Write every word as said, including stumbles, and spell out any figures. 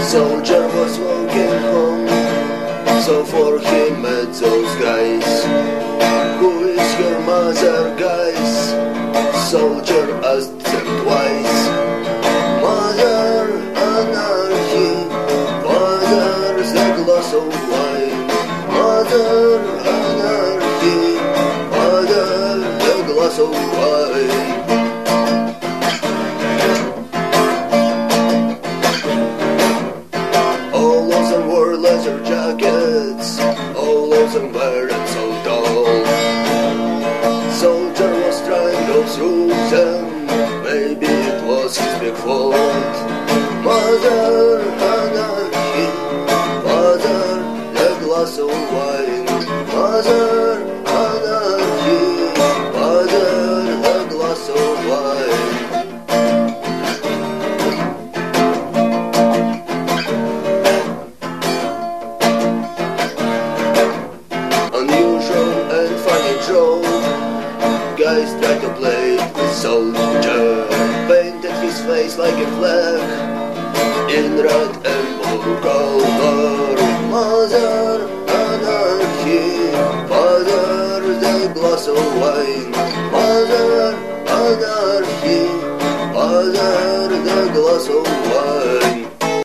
Soldier was walking home, so for him met those guys. Who is your mother, guys? Soldier asked them twice. Mother, anarchy. Father's a glass of wine. Mother, anarchy. Father, a glass of wine. All of them wore leather jackets, all of them weren't so tall. Soldier was trying to go through them, maybe it was his big fault. Mother, anarchy. Father, a glass of wine. Mother, anarchy. Father, a glass of wine. Unusual and funny joke. Guys tried to play with Soldier, painted his face like a flag in red and blue color. Mother, anarchy. Father, the glass of wine. Mother, anarchy. Father, the glass of wine.